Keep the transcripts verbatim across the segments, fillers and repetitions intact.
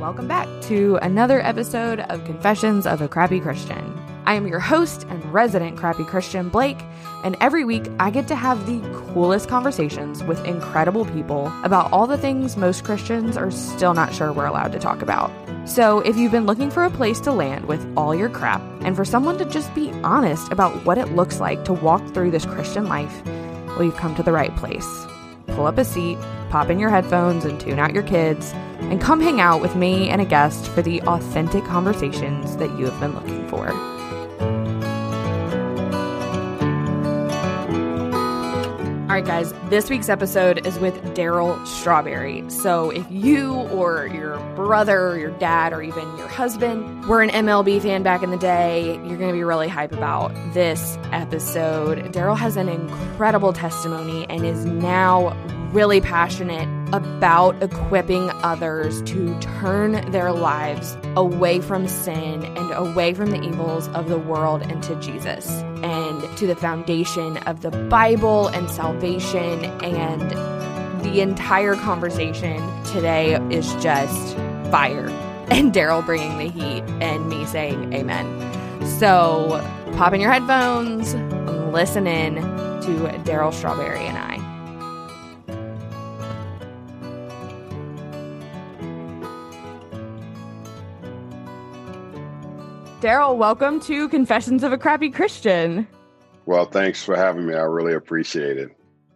welcome back to another episode of Confessions of a Crappy Christian. I am your host and resident crappy Christian, Blake, and every week I get to have the coolest conversations with incredible people about all the things most Christians are still not sure we're allowed to talk about. So if you've been looking for a place to land with all your crap and for someone to just be honest about what it looks like to walk through this Christian life, well, you've come to the right place. Pull up a seat, pop in your headphones and tune out your kids, and come hang out with me and a guest for the authentic conversations that you have been looking for. All right, guys, this week's episode is with Darryl Strawberry. So if you or your brother or your dad or even your husband were an M L B fan back in the day, you're going to be really hype about this episode. Darryl has an incredible testimony and is now really passionate about equipping others to turn their lives away from sin and away from the evils of the world and to Jesus and to the foundation of the Bible and salvation. And the entire conversation today is just fire, and Darryl bringing the heat and me saying amen. So pop in your headphones, listen in to Darryl Strawberry and I. Darryl, welcome to Confessions of a Crappy Christian. Well, thanks for having me. I really appreciate it.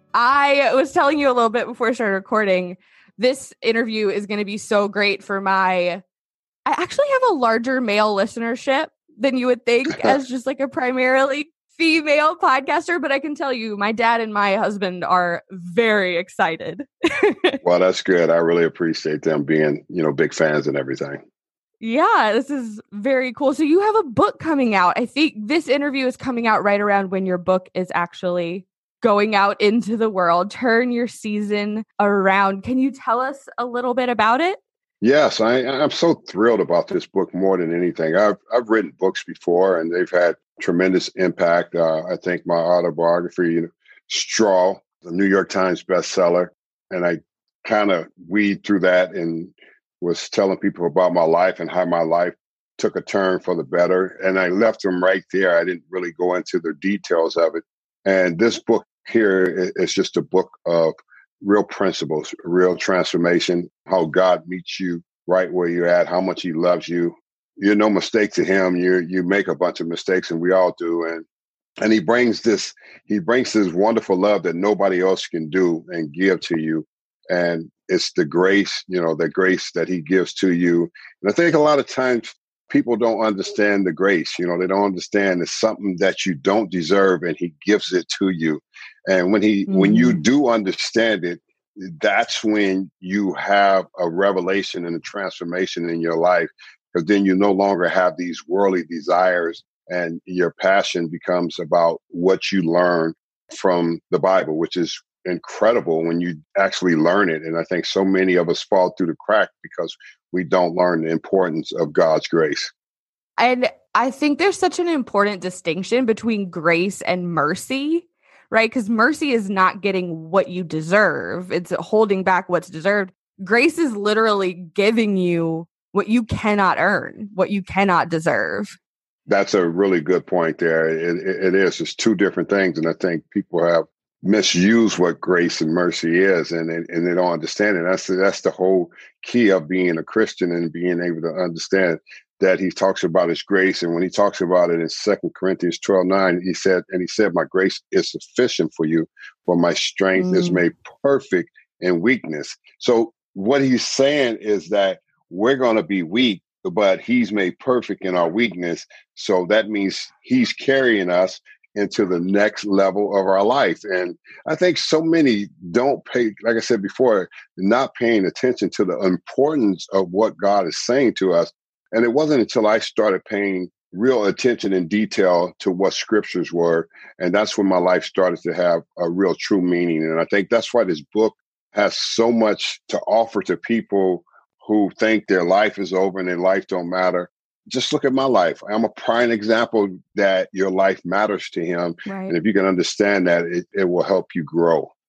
I was telling you a little bit before I started recording, this interview is going to be so great for my... I actually have a larger male listenership than you would think as just like a primarily female podcaster, but I can tell you my dad and my husband are very excited. Well, that's good. I really appreciate them being, you know, big fans and everything. Yeah, this is very cool. So you have a book coming out. I think this interview is coming out right around when your book is actually going out into the world. Turn Your Season Around. Can you tell us a little bit about it? Yes, I, I'm so thrilled about this book more than anything. I've I've written books before, and they've had tremendous impact. Uh, I think my autobiography, you know, Straw, the New York Times bestseller, and I kind of weed through that and was telling people about my life and how my life took a turn for the better. And I left them right there. I didn't really go into the details of it. And this book here is just a book of real principles, real transformation, how God meets you right where you're at, how much he loves you. You're no mistake to him. You you make a bunch of mistakes, and we all do. And and he brings this, he brings this wonderful love that nobody else can do and give to you. And it's the grace, you know, the grace that he gives to you. And I think a lot of times people don't understand the grace. You know, they don't understand it's something that you don't deserve, and he gives it to you. And when he, mm-hmm. when you do understand it, that's when you have a revelation and a transformation in your life, because then you no longer have these worldly desires, and your passion becomes about what you learn from the Bible, which is incredible when you actually learn it. And I think so many of us fall through the crack because we don't learn the importance of God's grace. And I think there's such an important distinction between grace and mercy, right? Because mercy is not getting what you deserve. It's holding back what's deserved. Grace is literally giving you what you cannot earn, what you cannot deserve. That's a really good point there. It, it, it is. It's two different things. And I think people have misuse what grace and mercy is, and and they don't understand it. That's the, that's the whole key of being a Christian and being able to understand that he talks about his grace. And when he talks about it in Second Corinthians twelve nine, he said, and he said, my grace is sufficient for you, for my strength mm. is made perfect in weakness. So what he's saying is that we're going to be weak, but he's made perfect in our weakness. So that means he's carrying us into the next level of our life. And I think so many don't pay, like I said before, not paying attention to the importance of what God is saying to us. And it wasn't until I started paying real attention in detail to what scriptures were. And that's when my life started to have a real true meaning. And I think that's why this book has so much to offer to people who think their life is over and their life don't matter. Just look at my life. I'm a prime example that your life matters to him. Right. And if you can understand that, it, it will help you grow.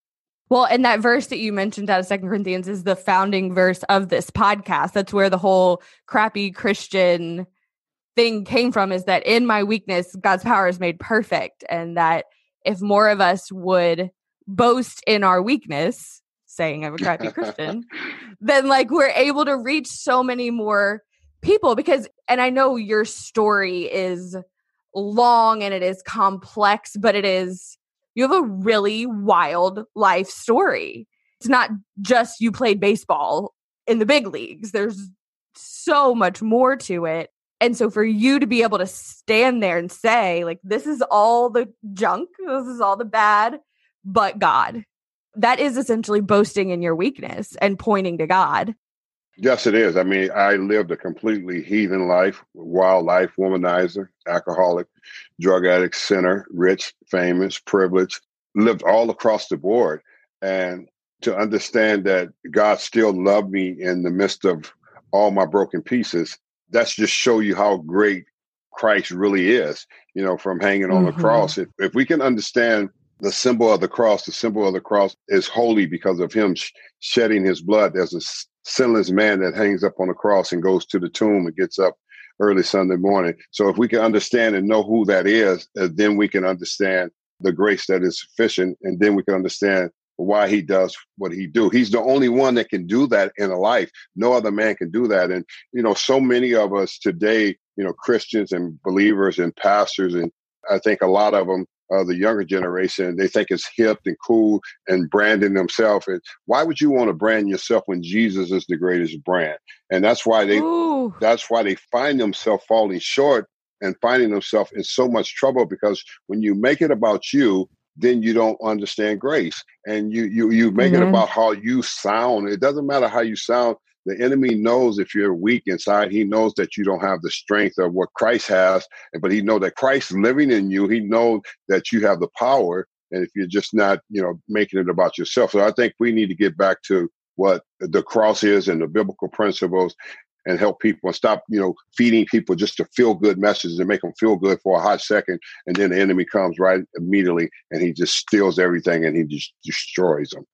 Well, and that verse that you mentioned out of Second Corinthians is the founding verse of this podcast. That's where the whole crappy Christian thing came from, is that in my weakness, God's power is made perfect. And that if more of us would boast in our weakness, saying I'm a crappy Christian, then like we're able to reach so many more people. Because, and I know your story is long and it is complex, but it is, you have a really wild life story. It's not just you played baseball in the big leagues. There's so much more to it. And so for you to be able to stand there and say, like, this is all the junk, this is all the bad, but God, that is essentially boasting in your weakness and pointing to God. Yes, it is. I mean, I lived a completely heathen life, wild life, womanizer, alcoholic, drug addict, sinner, rich, famous, privileged, lived all across the board. And to understand that God still loved me in the midst of all my broken pieces, that's just show you how great Christ really is, you know, from hanging on Mm-hmm. the cross. If, if we can understand the symbol of the cross, the symbol of the cross is holy because of him sh- shedding his blood. There's a sinless man that hangs up on the cross and goes to the tomb and gets up early Sunday morning. So if we can understand and know who that is, uh, then we can understand the grace that is sufficient. And then we can understand why he does what he do. He's the only one that can do that in a life. No other man can do that. And, you know, so many of us today, you know, Christians and believers and pastors, and I think a lot of them, Uh, the younger generation, they think it's hip and cool and branding themselves. And why would you want to brand yourself when Jesus is the greatest brand? And that's why they Ooh. that's why they find themselves falling short and finding themselves in so much trouble, because when you make it about you, then you don't understand grace. And you you you make Amen. it about how you sound. It doesn't matter how you sound. The enemy knows if you're weak inside. He knows that you don't have the strength of what Christ has, but he knows that Christ living in you. He knows that you have the power. And if you're just not, you know, making it about yourself. So I think we need to get back to what the cross is and the biblical principles and help people and stop, you know, feeding people just to feel good messages and make them feel good for a hot second. And then the enemy comes right immediately and he just steals everything and he just destroys them.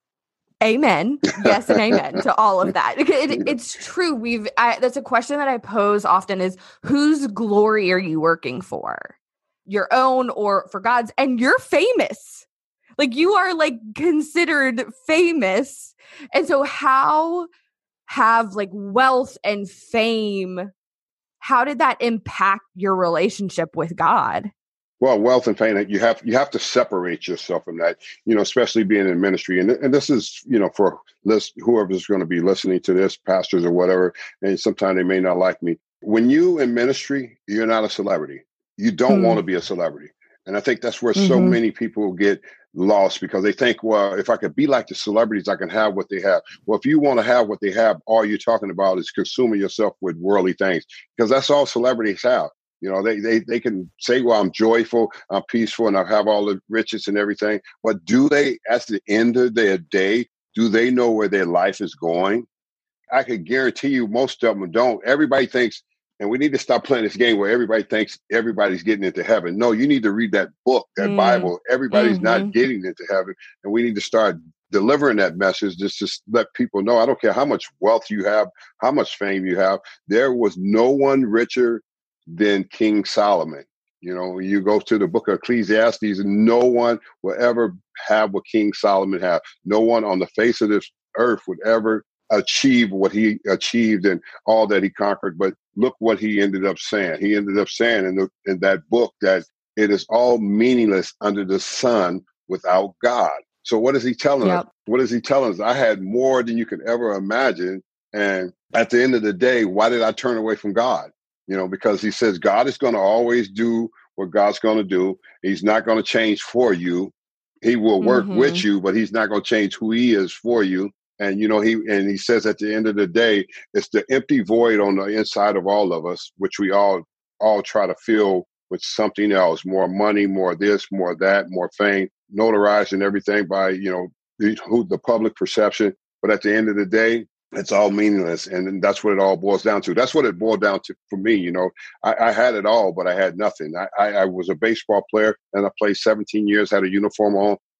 Amen. Yes, and amen to all of that. It, it's true. We've I, that's a question that I pose often: is whose glory are you working for, your own or for God's? And you're famous, like you are like considered famous. And so, how have like wealth and fame? How did that impact your relationship with God? Well, wealth and fame, you have you have to separate yourself from that, you know, especially being in ministry. And, and this is, you know, for list, whoever's going to be listening to this, pastors or whatever, and sometimes they may not like me. When you in ministry, you're not a celebrity. You don't mm. want to be a celebrity. And I think that's where mm-hmm. so many people get lost, because they think, well, if I could be like the celebrities, I can have what they have. Well, if you want to have what they have, all you're talking about is consuming yourself with worldly things, because that's all celebrities have. You know, they, they they can say, well, I'm joyful, I'm peaceful, and I have all the riches and everything. But do they, at the end of their day, do they know where their life is going? I can guarantee you most of them don't. Everybody thinks, and we need to stop playing this game where everybody thinks everybody's getting into heaven. No, you need to read that book, that mm. Bible. Everybody's mm-hmm. not getting into heaven. And we need to start delivering that message just to let people know, I don't care how much wealth you have, how much fame you have. There was no one richer than King Solomon. You know, you go to the book of Ecclesiastes, and no one will ever have what King Solomon had. No one on the face of this earth would ever achieve what he achieved and all that he conquered. But look what he ended up saying. He ended up saying in, the, in that book that it is all meaningless under the sun without God. So what is he telling yep. us? What is he telling us? I had more than you could ever imagine. And at the end of the day, why did I turn away from God? You know, because he says God is going to always do what God's going to do. He's not going to change for you. He will work mm-hmm. with you, but he's not going to change who he is for you. And, you know, he and he says at the end of the day, it's the empty void on the inside of all of us, which we all all try to fill with something else, more money, more this, more that, more fame, notarized and everything by, you know, the, who, the public perception. But at the end of the day, it's all meaningless. And that's what it all boils down to. That's what it boiled down to for me. You know, I, I had it all, but I had nothing. I, I, I was a baseball player and I played seventeen years, had a uniform on,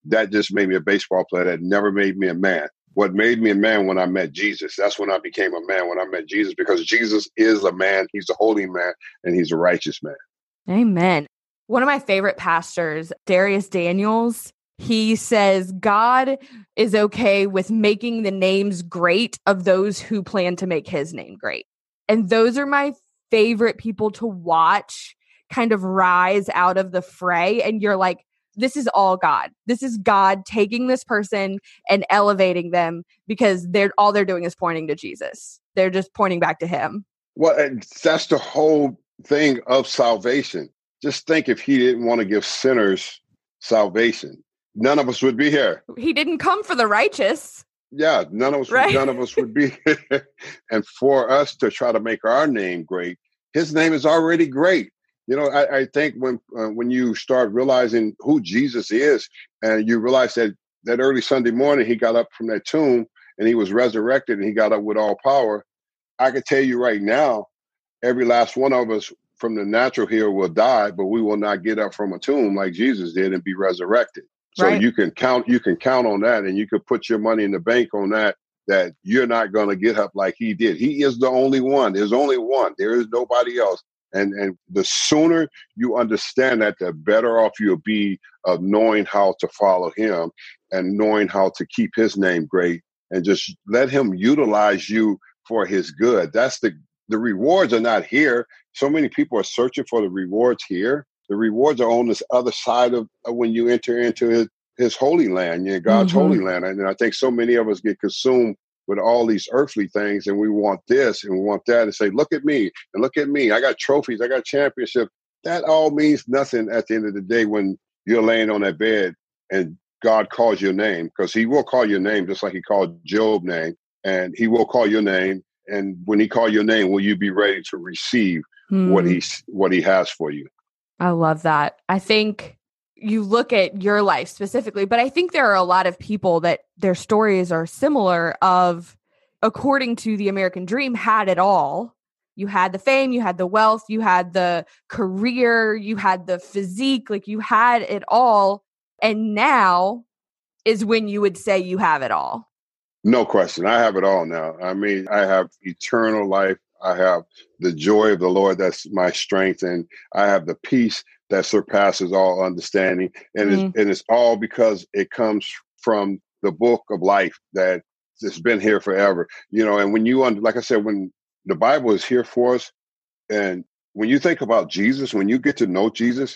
that just made me a baseball player. That never made me a man. What made me a man when I met Jesus, that's when I became a man, when I met Jesus, because Jesus is a man. He's a holy man and he's a righteous man. Amen. One of my favorite pastors, Darius Daniels, he says God is okay with making the names great of those who plan to make his name great. And those are my favorite people to watch kind of rise out of the fray. And you're like, this is all God. This is God taking this person and elevating them because they're all they're doing is pointing to Jesus. They're just pointing back to him. Well, that's the whole thing of salvation. Just think if he didn't want to give sinners salvation, none of us would be here. He didn't come for the righteous. Yeah, none of us, right? none of us would be here. And for us to try to make our name great, his name is already great. You know, I, I think when uh, when you start realizing who Jesus is, and you realize that that early Sunday morning he got up from that tomb and he was resurrected and he got up with all power. I can tell you right now, every last one of us from the natural here will die, but we will not get up from a tomb like Jesus did and be resurrected. So right. you can count, you can count on that, and you can put your money in the bank on that, that you're not going to get up like he did. He is the only one. There's only one. There is nobody else. And and the sooner you understand that, the better off you'll be of knowing how to follow him and knowing how to keep his name great and just let him utilize you for his good. That's the, the rewards are not here. So many people are searching for the rewards here. The rewards are on this other side of, of when you enter into his, his holy land, you know, God's mm-hmm. holy land. And I think so many of us get consumed with all these earthly things, and we want this and we want that, and say, look at me and look at me. I got trophies. I got championships. That all means nothing at the end of the day when you're laying on that bed and God calls your name, because he will call your name just like he called Job's name, and he will call your name. And when he calls your name, will you be ready to receive mm. what he what he has for you? I love that. I think you look at your life specifically, but I think there are a lot of people that their stories are similar of, according to the American dream, had it all. You had the fame, you had the wealth, you had the career, you had the physique, like you had it all. And now is when you would say you have it all. No question. I have it all now. I mean, I have eternal life. I have the joy of the Lord. That's my strength. And I have the peace that surpasses all understanding. And, mm. it's, and it's all because it comes from the book of life that has been here forever. You know, and when you, like I said, when the Bible is here for us, and when you think about Jesus, when you get to know Jesus,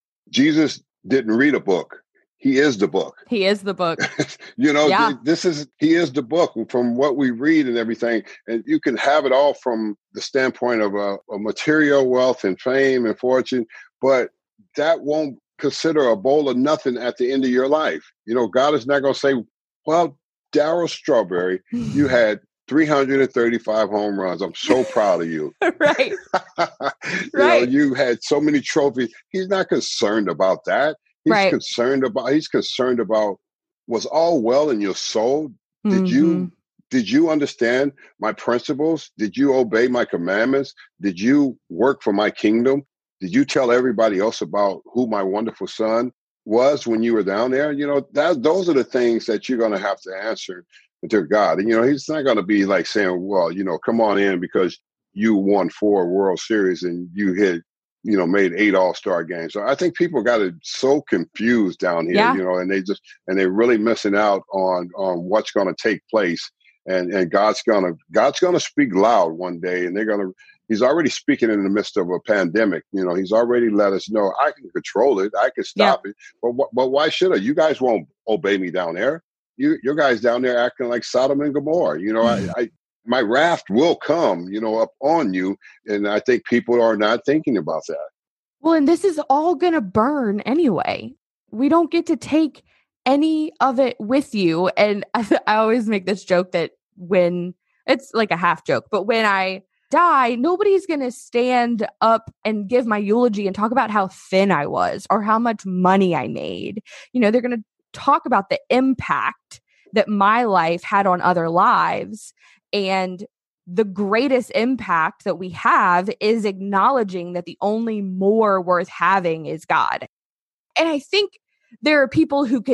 Jesus didn't read a book. He is the book. He is the book. you know, yeah. th- this is, he is the book from what we read and everything. And you can have it all from the standpoint of a, a material wealth and fame and fortune, but that won't consider a bowl of nothing at the end of your life. You know, God is not going to say, well, Darryl Strawberry, you had three hundred thirty-five home runs. I'm so proud of you. right. you right. know, you had so many trophies. He's not concerned about that. He's right. concerned about, he's concerned about, was all well in your soul? Did mm-hmm. you, did you understand my principles? Did you obey my commandments? Did you work for my kingdom? Did you tell everybody else about who my wonderful son was when you were down there? You know, that those are the things that you're going to have to answer to God. And, you know, he's not going to be like saying, well, you know, come on in because you won four World Series and you hit, you know, made eight all-star games. So I think people got it so confused down here, yeah. you know, and they just, and they're really missing out on, on what's going to take place. And, and God's going to, God's going to speak loud one day, and they're going to, he's already speaking in the midst of a pandemic. You know, he's already let us know I can control it. I can stop yeah. it. But, but why should I? You guys won't obey me down there. You, you guys down there acting like Sodom and Gomorrah. You know, I, I, my wrath will come, you know, up on you. And I think people are not thinking about that. Well, and this is all going to burn anyway. We don't get to take any of it with you. And I, I always make this joke that when it's like a half joke, but when I die, nobody's going to stand up and give my eulogy and talk about how thin I was or how much money I made. You know, they're going to talk about the impact that my life had on other lives. And the greatest impact that we have is acknowledging that the only more worth having is God. And I think there are people who can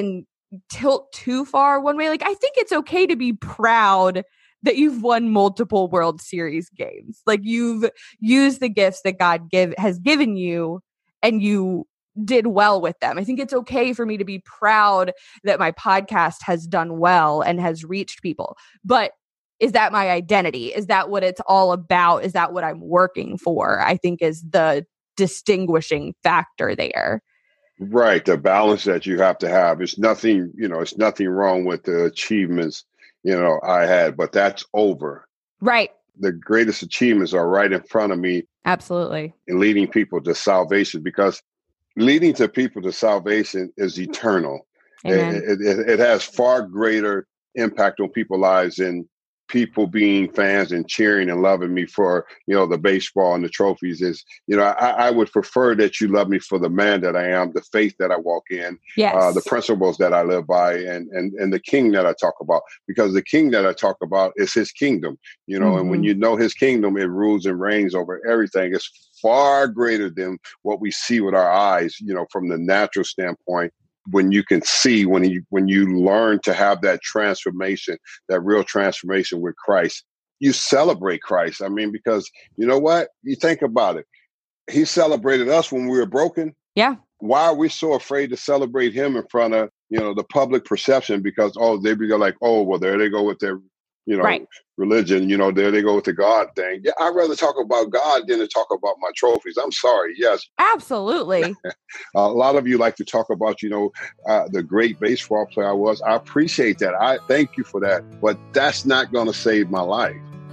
tilt too far one way. Like, I think it's okay to be proud that you've won multiple World Series games. Like, you've used the gifts that God give has given you and you did well with them. I think it's okay for me to be proud that my podcast has done well and has reached people. But is that my identity? Is that what it's all about? Is that what I'm working for? I think is the distinguishing factor there. Right. The balance that you have to have. It's nothing, you know, it's nothing wrong with the achievements, you know, I had, but that's over. Right. The greatest achievements are right in front of me. Absolutely. And leading people to salvation, because leading to people to salvation is eternal. Amen. It, it, it has far greater impact on people's lives than people being fans and cheering and loving me for, you know, the baseball and the trophies. Is, you know, I, I would prefer that you love me for the man that I am, the faith that I walk in, yes. uh, the principles that I live by, and, and, and the king that I talk about, because the king that I talk about is his kingdom, you know, mm-hmm. and when you know his kingdom, it rules and reigns over everything. It's far greater than what we see with our eyes, you know, from the natural standpoint. When you can see, when you when you learn to have that transformation, that real transformation with Christ, you celebrate Christ. I mean, because you know what? You think about it. He celebrated us when we were broken. Yeah. Why are we so afraid to celebrate him in front of, you know, the public perception? Because, oh, they be like, oh, well, there they go with their, you know, right. religion, you know, there they go with the God thing. Yeah, I'd rather talk about God than to talk about my trophies. I'm sorry. Yes. Absolutely. A lot of you like to talk about, you know, uh, the great baseball player I was. I appreciate that. I thank you for that. But that's not going to save my life.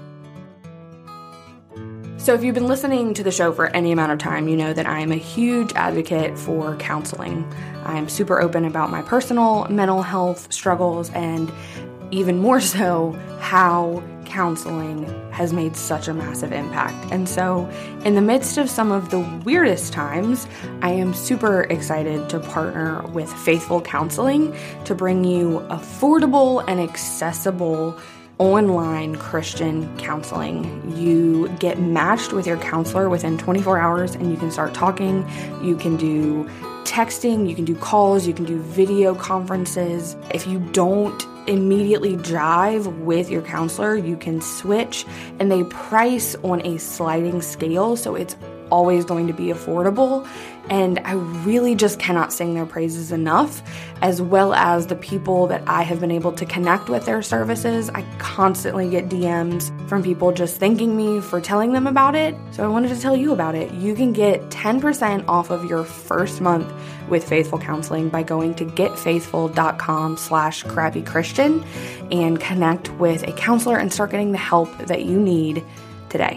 So if you've been listening to the show for any amount of time, you know that I am a huge advocate for counseling. I am super open about my personal mental health struggles, and even more so, how counseling has made such a massive impact. And so in the midst of some of the weirdest times, I am super excited to partner with Faithful Counseling to bring you affordable and accessible online Christian counseling. You get matched with your counselor within twenty-four hours and you can start talking. You can do texting, you can do calls, you can do video conferences. If you don't immediately jive with your counselor, you can switch, and they price on a sliding scale, so it's always going to be affordable. And I really just cannot sing their praises enough, as well as the people that I have been able to connect with their services. I constantly get D Ms from people just thanking me for telling them about it. So I wanted to tell you about it. You can get ten percent off of your first month with Faithful Counseling by going to getfaithful.com slash crappy Christian and connect with a counselor and start getting the help that you need today.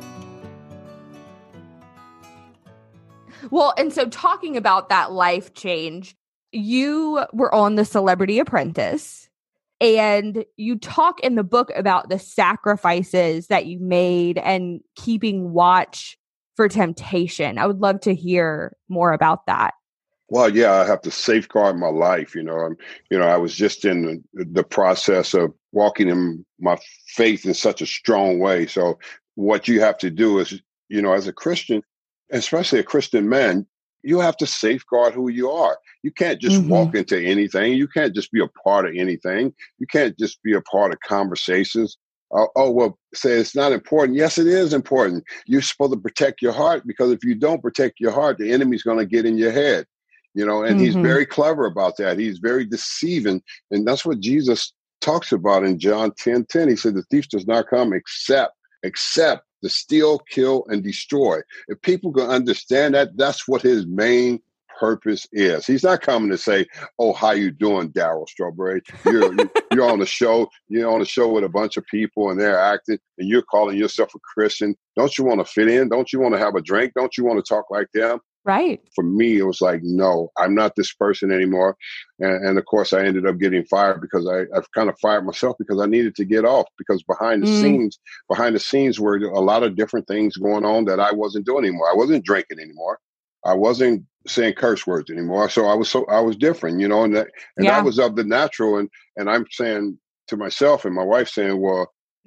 Well, and so talking about that life change, you were on The Celebrity Apprentice, and you talk in the book about the sacrifices that you made and keeping watch for temptation. I would love to hear more about that. Well, yeah, I have to safeguard my life. You know, I'm, you know, I was just in the, the process of walking in my faith in such a strong way. So what you have to do is, you know, as a Christian, especially a Christian man, you have to safeguard who you are. You can't just mm-hmm. walk into anything. You can't just be a part of anything. You can't just be a part of conversations. Uh, oh, well, say it's not important. Yes, it is important. You're supposed to protect your heart, because if you don't protect your heart, the enemy's going to get in your head. You know, and mm-hmm. he's very clever about that. He's very deceiving. And that's what Jesus talks about in John ten ten. He said, the thief does not come except, except to steal, kill, and destroy. If people can understand that, that's what his main purpose is. He's not coming to say, oh, how you doing, Darryl Strawberry? You're, you're on the show, you're on the show with a bunch of people and they're acting and you're calling yourself a Christian. Don't you want to fit in? Don't you want to have a drink? Don't you want to talk like them? Right. For me, it was like, no, I'm not this person anymore. And, and of course, I ended up getting fired because I, I've kind of fired myself because I needed to get off, because behind the mm. scenes, behind the scenes were a lot of different things going on that I wasn't doing anymore. I wasn't drinking anymore. I wasn't saying curse words anymore. So I was so I was different, you know, and that and yeah. that was of the natural. And and I'm saying to myself and my wife saying, well,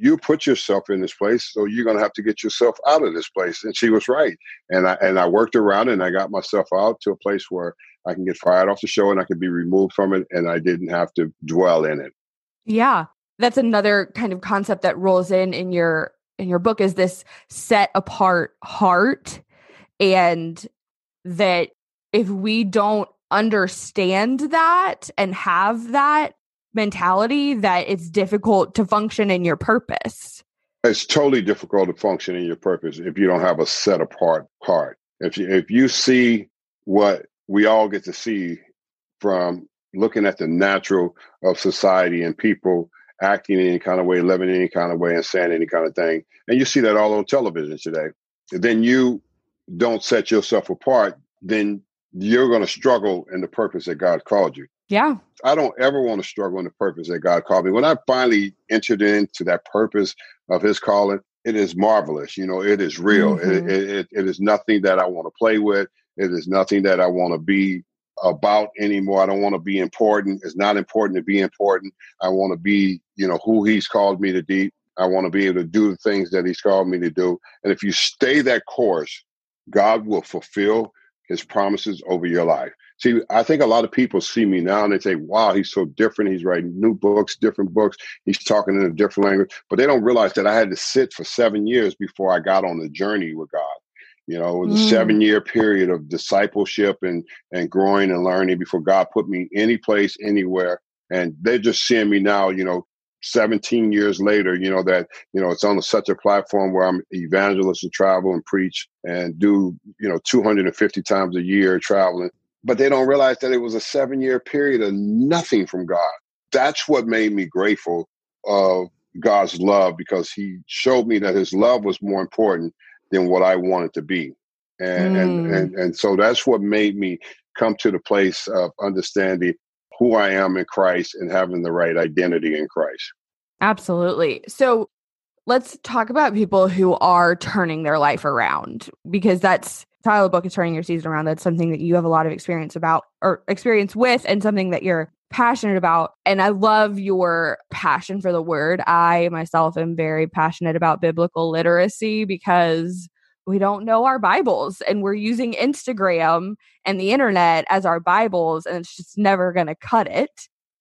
you put yourself in this place, so you're going to have to get yourself out of this place. And she was right. And I, and I worked around it, and I got myself out to a place where I can get fired off the show and I can be removed from it. And I didn't have to dwell in it. Yeah. That's another kind of concept that rolls in in your, in your book, is this set apart heart. And that if we don't understand that and have that mentality, that it's difficult to function in your purpose. It's totally difficult to function in your purpose if you don't have a set apart heart. If you, if you see what we all get to see from looking at the natural of society and people acting in any kind of way, living in any kind of way, and saying any kind of thing, and you see that all on television today, then you don't set yourself apart, then you're going to struggle in the purpose that God called you. Yeah. I don't ever want to struggle in the purpose that God called me. When I finally entered into that purpose of his calling, it is marvelous. You know, it is real. Mm-hmm. It, it, it is nothing that I want to play with. It is nothing that I want to be about anymore. I don't want to be important. It's not important to be important. I want to be, you know, who he's called me to be. I want to be able to do the things that he's called me to do. And if you stay that course, God will fulfill his promises over your life. See, I think a lot of people see me now and they say, wow, he's so different. He's writing new books, different books. He's talking in a different language. But they don't realize that I had to sit for seven years before I got on the journey with God. You know, it was mm. a seven-year period of discipleship and, and growing and learning before God put me any place, anywhere. And they're just seeing me now, you know, seventeen years later, you know, that, you know, it's on a, such a platform where I'm evangelist to travel and preach and do, you know, two hundred fifty times a year traveling. But they don't realize that it was a seven-year period of nothing from God. That's what made me grateful of God's love, because he showed me that his love was more important than what I wanted to be. And, mm. and, and, and so that's what made me come to the place of understanding who I am in Christ and having the right identity in Christ. Absolutely. So let's talk about people who are turning their life around, because that's, title of the book is Turning Your Season Around. That's something that you have a lot of experience about or experience with, and something that you're passionate about. And I love your passion for the word. I myself am very passionate about biblical literacy, because we don't know our Bibles and we're using Instagram and the internet as our Bibles, and it's just never going to cut it.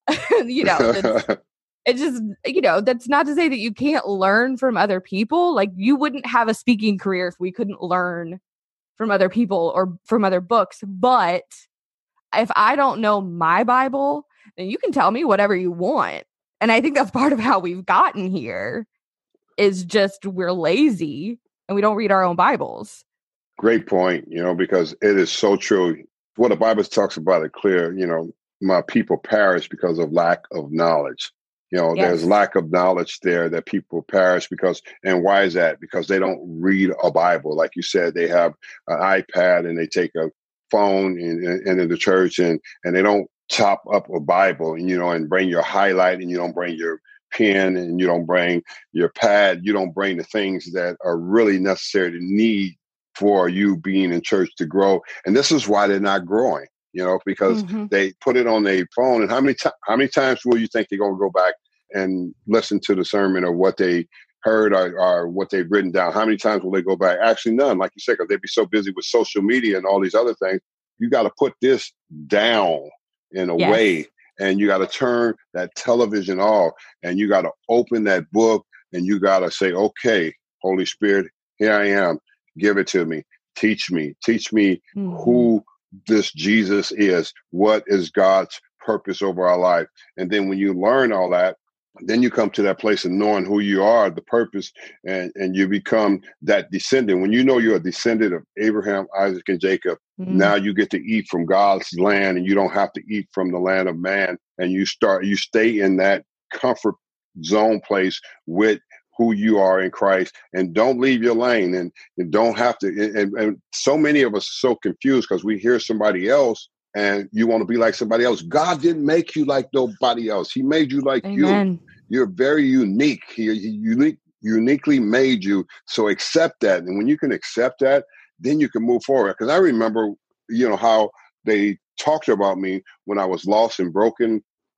you know, it's, it's just, you know, that's not to say that you can't learn from other people. Like, you wouldn't have a speaking career if we couldn't learn from other people or from other books. But if I don't know my Bible, then you can tell me whatever you want. And I think that's part of how we've gotten here, is just we're lazy and we don't read our own Bibles. Great point, you know, because it is so true. What the Bible talks about it clear, you know, my people perish because of lack of knowledge. You know, yes. There's lack of knowledge there that people perish because, and why is that? Because they don't read a Bible. Like you said, they have an iPad and they take a phone in, in, into the church, and, and they don't chop up a Bible, and, you know, and bring your highlight, and you don't bring your pen, and you don't bring your pad. You don't bring the things that are really necessary to need for you being in church to grow. And this is why they're not growing. You know, because mm-hmm. they put it on their phone. And how many times, how many times will you think they're going to go back and listen to the sermon or what they heard or, or what they've written down? How many times will they go back? Actually, none, like you said, because they'd be so busy with social media and all these other things. You got to put this down in a yes. way, and you got to turn that television off, and you got to open that book, and you got to say, okay, Holy Spirit, here I am. Give it to me. Teach me. Teach me mm-hmm. who this Jesus is. What is God's purpose over our life? And then when you learn all that, then you come to that place of knowing who you are, the purpose, and, and you become that descendant. When you know you're a descendant of Abraham, Isaac, and Jacob, mm-hmm. now you get to eat from God's land, and you don't have to eat from the land of man. And you start, you stay in that comfort zone place with who you are in Christ, and don't leave your lane, and, and don't have to. And, and so many of us are so confused because we hear somebody else and you want to be like somebody else. God didn't make you like nobody else. He made you like Amen. you. You're very unique. He, he unique, uniquely made you. So accept that. And when you can accept that, then you can move forward. Because I remember, you know, how they talked about me when I was lost and broken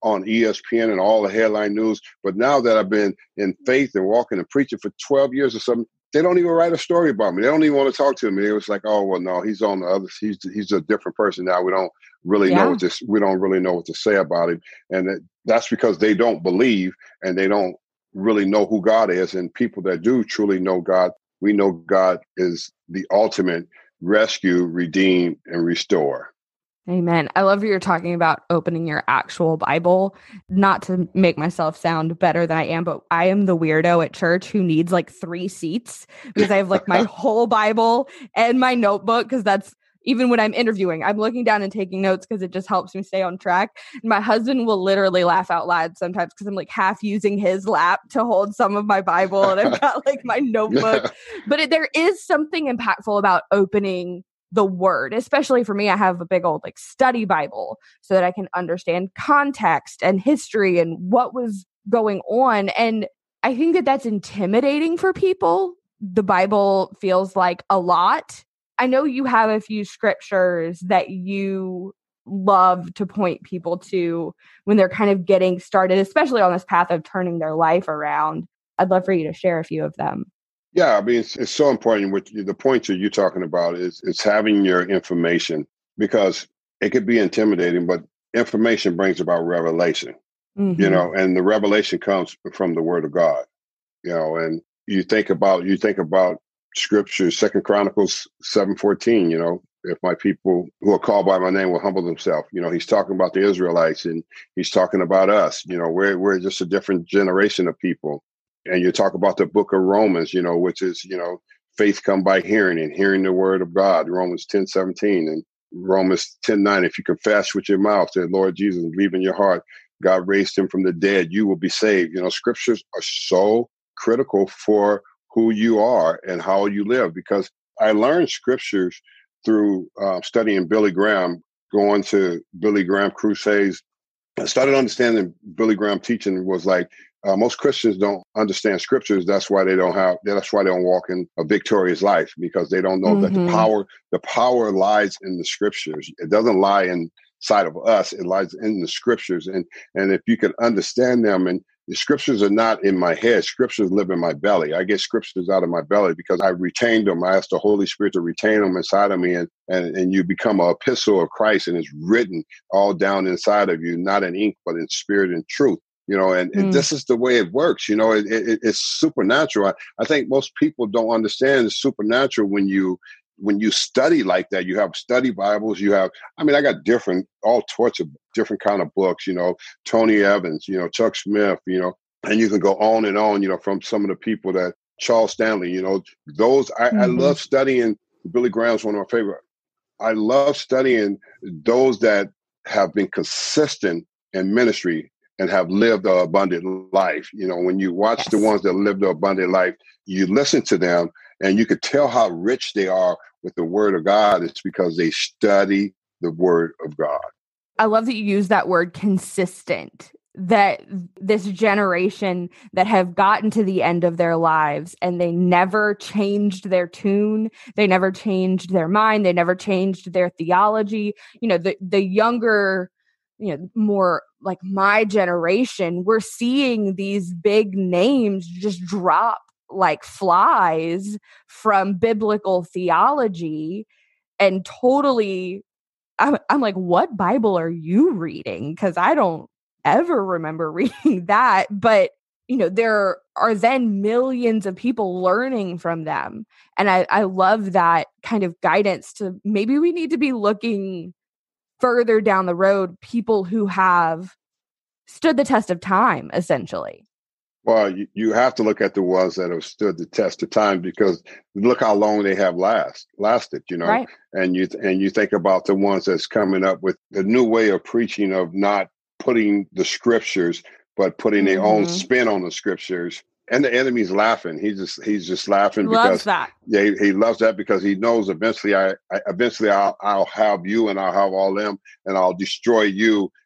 on E S P N and all the headline news. But now that I've been in faith and walking and preaching for twelve years or something, they don't even write a story about me. They don't even want to talk to me. It was like, oh, well, no, he's on the other, he's, he's a different person now. We don't really yeah. know what this, we don't really know what to say about him. And that, that's because they don't believe and they don't really know who God is. And people that do truly know God, we know God is the ultimate rescue, redeem, and restore. Amen. I love what you're talking about opening your actual Bible. Not to make myself sound better than I am, but I am the weirdo at church who needs like three seats because I have like my whole Bible and my notebook, because that's even when I'm interviewing, I'm looking down and taking notes because it just helps me stay on track. And my husband will literally laugh out loud sometimes because I'm like half using his lap to hold some of my Bible and I've got like my notebook. But it, there is something impactful about opening the word, especially for me. I have a big old like study Bible so that I can understand context and history and what was going on. And I think that that's intimidating for people. The Bible feels like a lot. I know you have a few scriptures that you love to point people to when they're kind of getting started, especially on this path of turning their life around. I'd love for you to share a few of them. Yeah, I mean, it's, it's so important. What the point that you're talking about is it's having your information, because it could be intimidating, but information brings about revelation, mm-hmm. you know, and the revelation comes from the Word of God, you know, and you think about, you think about scripture, Second Chronicles seven fourteen, you know, if my people who are called by my name will humble themselves, you know, he's talking about the Israelites and he's talking about us, you know, we're, we're just a different generation of people. And you talk about the book of Romans, you know, which is, you know, faith come by hearing and hearing the word of God, Romans ten seventeen and Romans ten nine. If you confess with your mouth the Lord Jesus and believe in your heart, God raised him from the dead, you will be saved. You know, scriptures are so critical for who you are and how you live, because I learned scriptures through uh, studying Billy Graham, going to Billy Graham crusades. I started understanding Billy Graham teaching was like, Uh, most Christians don't understand scriptures. That's why they don't have, that's why they don't walk in a victorious life, because they don't know mm-hmm. that the power, the power lies in the scriptures. It doesn't lie inside of us. It lies in the scriptures. And, and if you can understand them, and the scriptures are not in my head, scriptures live in my belly. I get scriptures out of my belly because I retained them. I asked the Holy Spirit to retain them inside of me, and, and, and you become an epistle of Christ, and it's written all down inside of you, not in ink, but in spirit and truth. You know, and, and mm. this is the way it works. You know, it, it, it's supernatural. I, I think most people don't understand it's supernatural when you when you study like that. You have study Bibles. You have, I mean, I got different, all sorts of different kind of books. You know, Tony Evans. You know, Chuck Smith. You know, and you can go on and on. You know, from some of the people that Charles Stanley. You know, those I, mm-hmm. I love studying. Billy Graham's one of my favorite. I love studying those that have been consistent in ministry and have lived an abundant life. You know, when you watch yes. the ones that lived an abundant life, you listen to them and you could tell how rich they are with the word of God. It's because they study the word of God. I love that you use that word consistent, that this generation that have gotten to the end of their lives and they never changed their tune. They never changed their mind. They never changed their theology. You know, the, the younger, you know, more like my generation, we're seeing these big names just drop like flies from biblical theology and totally, I'm, I'm like, what Bible are you reading? Because I don't ever remember reading that. But, you know, there are then millions of people learning from them. And I, I love that kind of guidance to maybe we need to be looking further down the road, people who have stood the test of time, essentially. Well, you, you have to look at the ones that have stood the test of time, because look how long they have last lasted, you know, right. and you and you think about the ones that's coming up with the new way of preaching, of not putting the scriptures, but putting mm-hmm. their own spin on the scriptures. And the enemy's laughing. He's just he's just laughing loves because that. Yeah, he, he loves that because he knows eventually I, I eventually I'll, I'll have you and I'll have all them and I'll destroy you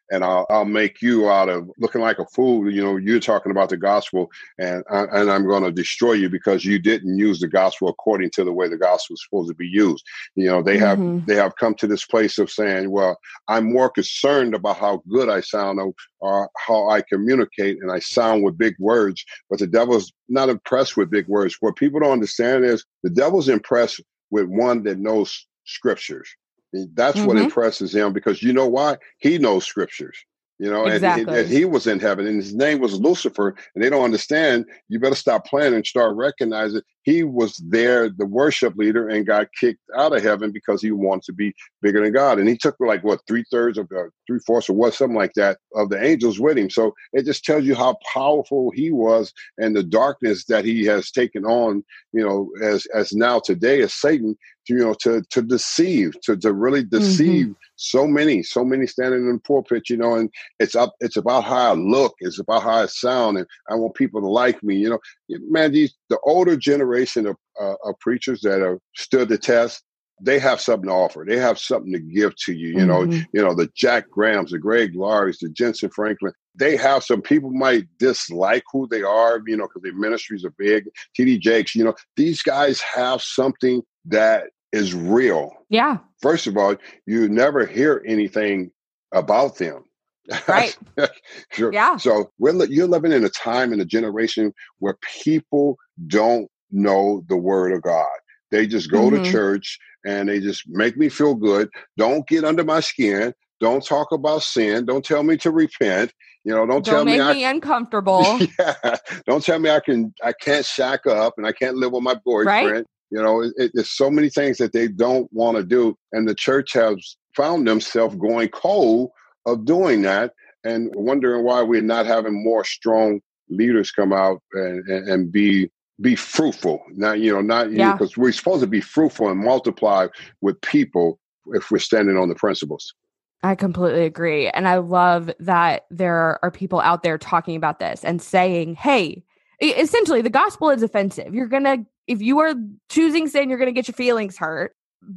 and I'll, I'll make you out of looking like a fool. You know, you're talking about the gospel, and I, and I'm going to destroy you because you didn't use the gospel according to the way the gospel is supposed to be used. You know, they have Mm-hmm. they have come to this place of saying, well, I'm more concerned about how good I sound or, or how I communicate, and I sound with big words. But the devil's not impressed with big words. What people don't understand is the devil's impressed with one that knows scriptures. That's what Mm-hmm. impresses him, because you know why? He knows scriptures, you know, Exactly. and, and he was in heaven and his name was Lucifer, and they don't understand. You better stop playing and start recognizing he was there, the worship leader, and got kicked out of heaven because he wanted to be bigger than God. And he took like what, three thirds of the three fourths or what, something like that, of the angels with him. So it just tells you how powerful he was, and the darkness that he has taken on, you know, as, as now today as Satan, to, you know, to, to deceive, to, to really deceive mm-hmm. so many, so many standing in the pulpit, you know, and it's up, it's about how I look. It's about how I sound, and I want people to like me, you know, man, these, the older generation of, uh, of preachers that have stood the test, they have something to offer. They have something to give to you. You know, mm-hmm. you know, the Jack Grahams, the Greg Laurie's, the Jensen Franklin, they have some people might dislike who they are, you know, because their ministries are big. T D Jakes, you know, these guys have something that is real. Yeah. First of all, you never hear anything about them. Right. Sure. Yeah. So we're li- you're living in a time in a generation where people don't know the word of God. They just go mm-hmm. to church and they just make me feel good. Don't get under my skin. Don't talk about sin. Don't tell me to repent. You know, don't, don't tell me Don't make me I, uncomfortable. Yeah. Don't tell me I can I can't shack up and I can't live with my boyfriend. Right? You know, it, it, there's so many things that they don't want to do. And the church has found themselves going cold of doing that and wondering why we're not having more strong leaders come out and, and, and be be fruitful. Not, you know, not yeah. because we're supposed to be fruitful and multiply with people if we're standing on the principles. I completely agree. And I love that there are people out there talking about this and saying, hey, essentially the gospel is offensive. You're going to, if you are choosing sin, you're going to get your feelings hurt,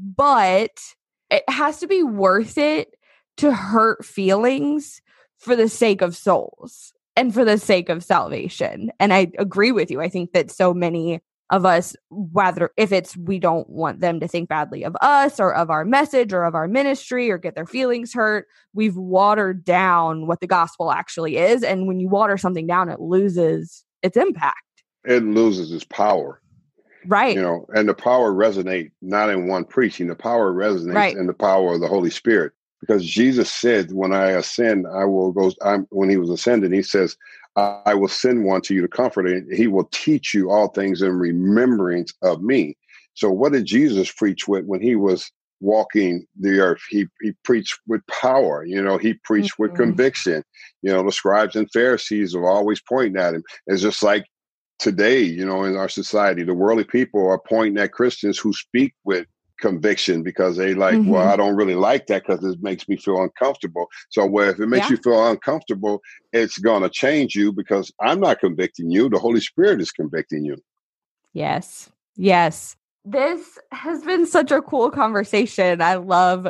but it has to be worth it to hurt feelings for the sake of souls and for the sake of salvation. And I agree with you. I think that so many of us, whether if it's we don't want them to think badly of us or of our message or of our ministry or get their feelings hurt, we've watered down what the gospel actually is. And when you water something down, it loses its impact. It loses its power. Right. You know, and the power resonates not in one preaching. The power resonates right. in the power of the Holy Spirit. Because Jesus said, when I ascend, I will go, I'm, when he was ascending, he says, I will send one to you to comfort you. He will teach you all things in remembrance of me. So what did Jesus preach with when he was walking the earth? He he preached with power. You know, he preached mm-hmm. with conviction. You know, the scribes and Pharisees are always pointing at him. It's just like today, you know, in our society, the worldly people are pointing at Christians who speak with conviction because they like, mm-hmm. well, I don't really like that because it makes me feel uncomfortable. So well, if it makes yeah. you feel uncomfortable, it's going to change you because I'm not convicting you. The Holy Spirit is convicting you. Yes. Yes. This has been such a cool conversation. I love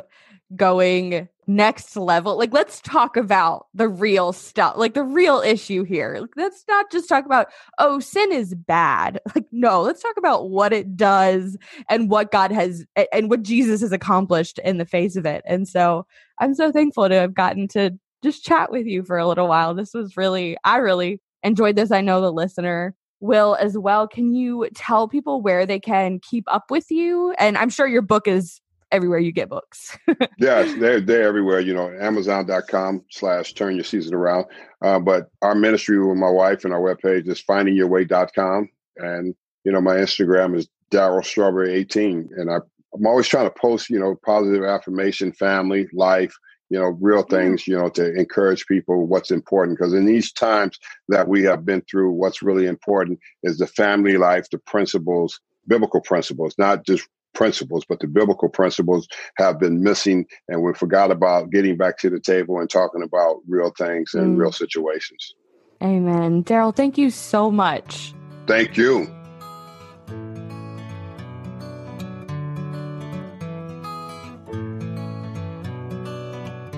going next level. Like, let's talk about the real stuff, like the real issue here. Like, let's not just talk about, oh, sin is bad. Like, no, let's talk about what it does and what God has and what Jesus has accomplished in the face of it. And so I'm so thankful to have gotten to just chat with you for a little while. This was really, I really enjoyed this. I know the listener will as well. Can you tell people where they can keep up with you? And I'm sure your book is everywhere you get books. Yes, they're, they're everywhere, you know, amazon.com slash turn your season around. Uh, but our ministry with my wife and our webpage is finding your way dot com. And, you know, my Instagram is Darryl Strawberry eighteen. And I, I'm always trying to post, you know, positive affirmation, family, life, you know, real things, you know, to encourage people what's important. Because in these times that we have been through, what's really important is the family life, the principles, biblical principles, not just principles, but the biblical principles have been missing, and we forgot about getting back to the table and talking about real things and mm. real situations. Amen. Darryl, thank you so much. Thank you.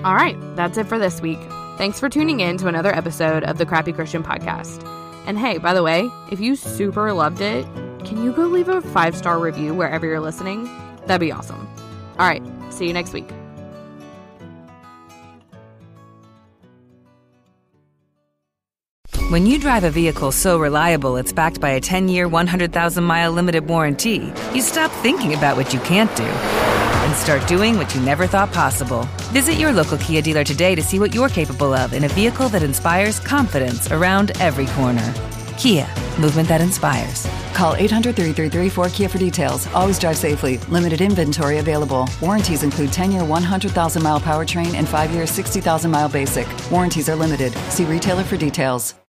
All right, that's it for this week. Thanks for tuning in to another episode of the Crappy Christian Podcast. And hey, by the way, if you super loved it, can you go leave a five-star review wherever you're listening? That'd be awesome. All right, see you next week. When you drive a vehicle so reliable it's backed by a ten-year, one hundred thousand mile limited warranty, you stop thinking about what you can't do and start doing what you never thought possible. Visit your local Kia dealer today to see what you're capable of in a vehicle that inspires confidence around every corner. Kia, movement that inspires. Call eight hundred, three three three, four K I A for details. Always drive safely. Limited inventory available. Warranties include ten-year, one hundred thousand mile powertrain and five-year, sixty thousand mile basic. Warranties are limited. See retailer for details.